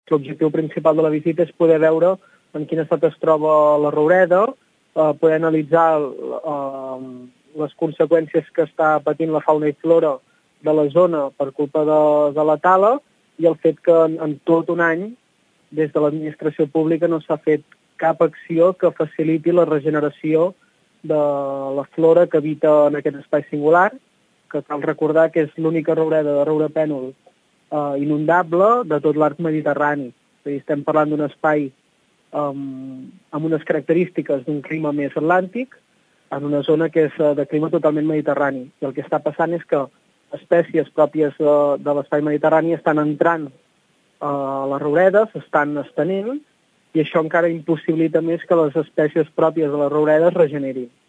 l'objectiu principal de la visita és poder veure en quin estat es troba la roureda, poder analitzar les conseqüències que està patint la fauna i flora de la zona per culpa de la tala i el fet que en tot un any, des de l'administració pública, no s'ha fet cap acció que faciliti la regeneració de la flora que habita en aquest espai singular, que cal recordar que és l'única roureda de roure pènol inundable de tot l'arc mediterrani. És a dir, estem parlant d'un espai amb unes característiques d'un clima més atlàntic, en una zona que és de clima totalment mediterrani. I el que està passant és que espècies pròpies de l'espai mediterrani estan entrant a les rouredes, s'estan estenent, i això encara impossibilita més que les espècies pròpies de les rouredes regenerin.